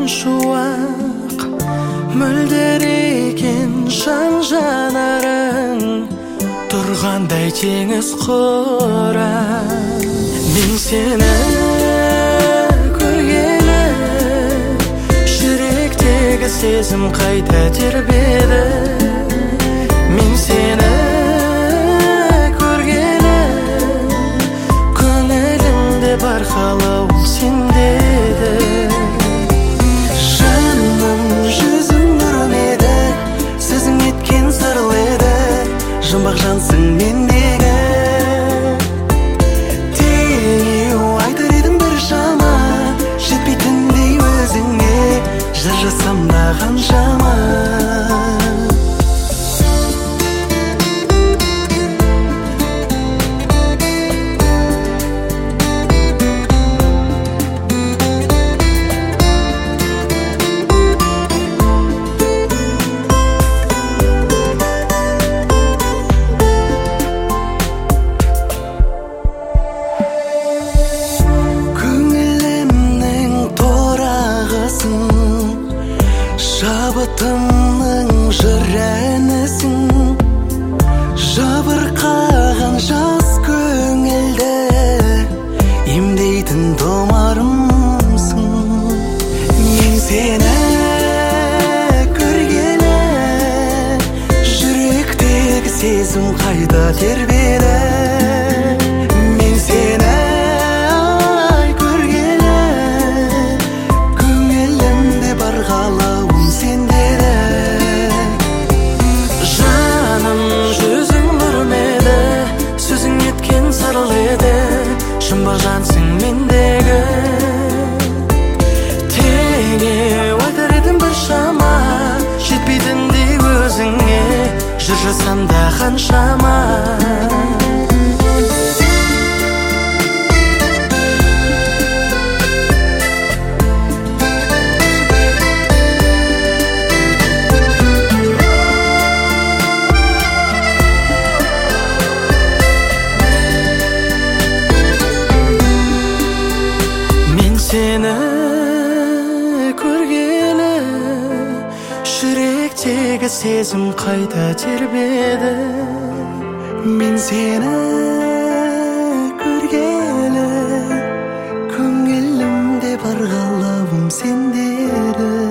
шуақ мөлдір екен жан жанарың тұрғандай теңіз құра мен сені көргелі жүректегі сезім қайта тербеді мен сені көргелі көңілімде бар қалауым сендеді жаным жүзің нұрым еді сөзің еткен сырлы еді жұмбақ жансың мендегі теңеу айтар едім бір шама жетпейтіндей өзіңе жыр жасам да қаншама шабытымның жыр әнісің жабырқаған жас көңілді емдейтін тұмарымсың мен сені көргелі жүректегі сезім қайта тербеді мен сені көргелі көңілімде бар қалауым жұмбақ жансың мендегі теңеу айтар едім бір шама жетпейтіндей өзіңе жыр жасам да қаншама сені көргелі жүректегі сезім қайта тербеді мен сені көргелі көңілімде бар қалауым сендеді